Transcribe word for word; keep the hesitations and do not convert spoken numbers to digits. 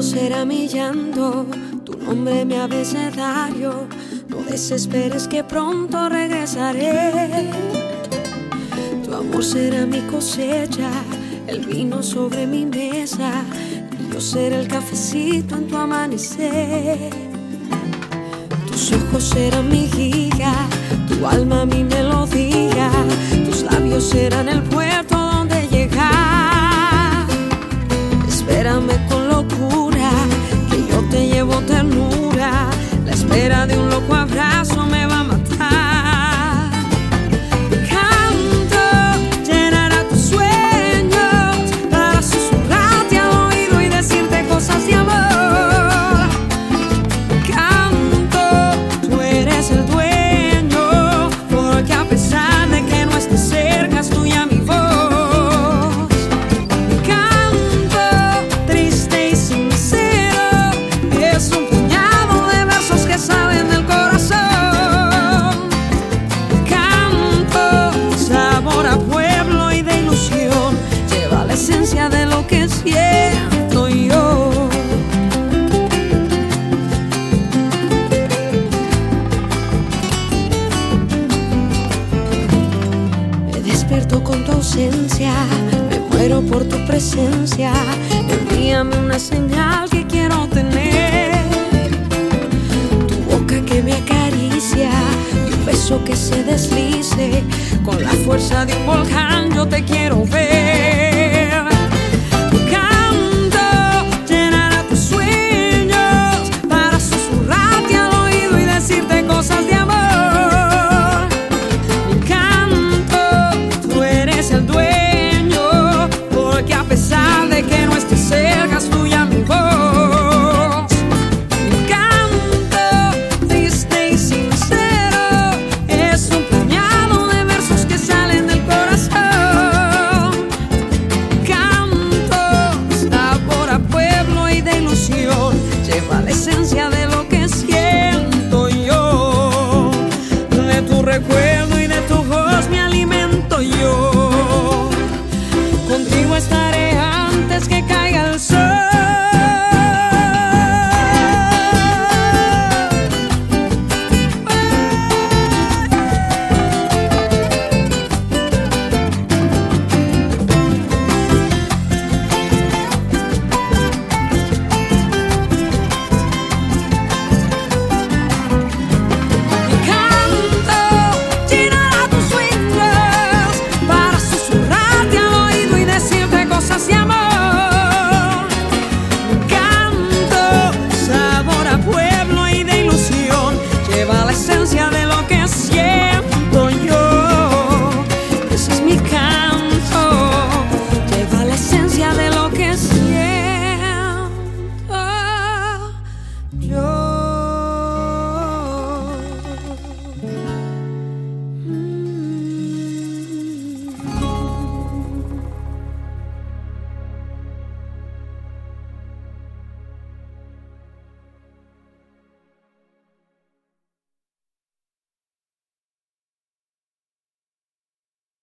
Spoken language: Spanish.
será mi llanto, tu nombre mi abecedario. No desesperes que pronto regresaré. Tu amor será mi cosecha, el vino sobre mi mesa. Yo seré el cafecito en tu amanecer. Tus ojos serán mi guía, tu alma mi melodía. Tus labios serán el puerto donde llegar. Espérame con locura, que yo te llevo ternura. La espera de un loco abrazo me va a matar. Mi canto llenará tus sueños para susurrarte al oído y decirte cosas de amor. Mi canto, tú eres el dueño, porque a pesar de que no estés cerca es tuya mi voz. Mi canto, triste y sincero, es un puñado de versos que salen del corazón. Mi canto, sabor a pueblo y de ilusión, lleva la esencia de lo que siento yo. Me despierto con tu ausencia, me muero por tu presencia. Envíame una señal que quiero tener. Tu boca que me acaricia y un beso que se deslice. Con la fuerza de un volcán yo te quiero ver.